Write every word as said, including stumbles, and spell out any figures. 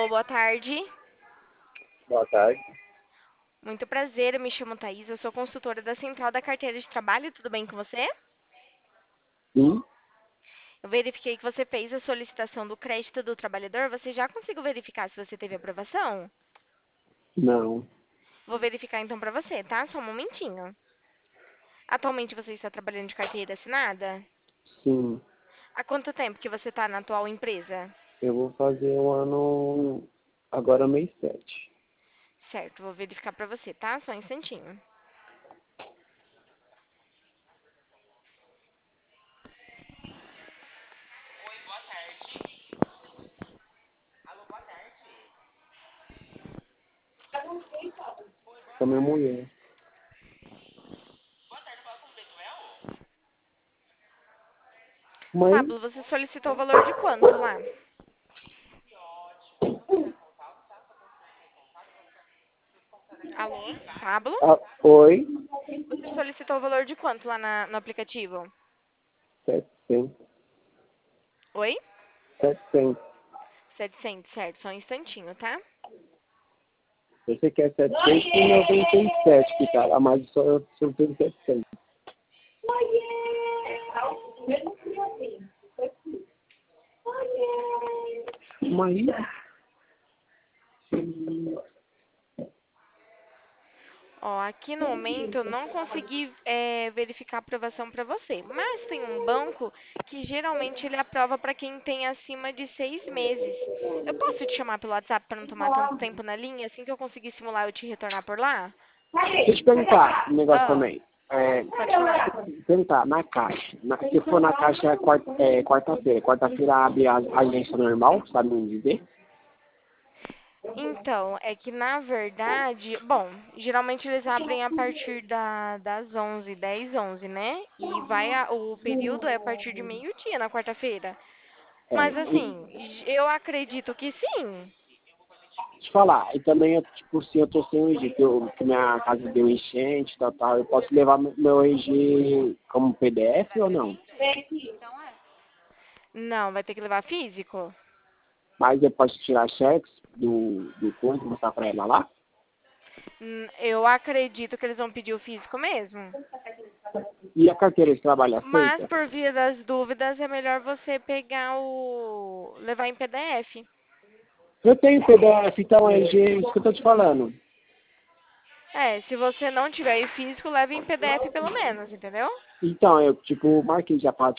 boa tarde. Boa tarde. Muito prazer, eu me chamo Thaís, eu sou consultora da Central da Carteira de Trabalho, tudo bem com você? Sim? Eu verifiquei que você fez a solicitação do crédito do trabalhador, você já conseguiu verificar se você teve aprovação? Não. Vou verificar então pra você, tá? Só um momentinho. Atualmente você está trabalhando de carteira assinada? Sim. Há quanto tempo que você está na atual empresa? Eu vou fazer o ano agora mês sete. Certo, vou verificar pra você, tá? Só um instantinho. Com a minha mulher. Mãe? Pablo, você solicitou o valor de quanto lá? Alô? Pablo? Ah, oi? Você solicitou o valor de quanto lá na- no aplicativo? Setecentos. Oi? Setecentos. setecentos, certo. Só um instantinho, tá? Você quer setecentos e noventa e sete que tá lá, mas só eu só tenho setecentos. Mãe? Ó, aqui no momento eu não consegui é, verificar a aprovação para você, mas tem um banco que geralmente ele aprova para quem tem acima de seis meses. Eu posso te chamar pelo WhatsApp para não tomar tanto tempo na linha? Assim que eu conseguir simular, eu te retornar por lá? Deixa eu te perguntar um negócio Ah, também. É, pode falar. tentar, na caixa. Na- se for na caixa é quarta- é quarta-feira. Quarta-feira abre a a agência normal, sabe me dizer? Então, é que na verdade, bom, geralmente eles abrem a partir da, das onze, dez, onze, né? E vai a- o período é a partir de meio-dia na quarta-feira. É, Mas e, assim, eu acredito que sim. deixa eu falar, e também, eu, tipo, se eu tô sem o R G, que, eu, que minha casa deu enchente, tal, tal, eu posso levar meu meu R G como P D F ou não? Não, vai ter que levar físico? Mas eu posso tirar cheques do, do coisa e mostrar pra ela lá? Hum, Eu acredito que eles vão pedir o físico mesmo. E a carteira de trabalho Mas aceita? por via das dúvidas é melhor você pegar o levar em P D F. Eu tenho P D F, então é R G, isso que eu tô te falando. É, se você não tiver em físico, leve em P D F pelo menos, entendeu? Então, eu, tipo, marquei já pra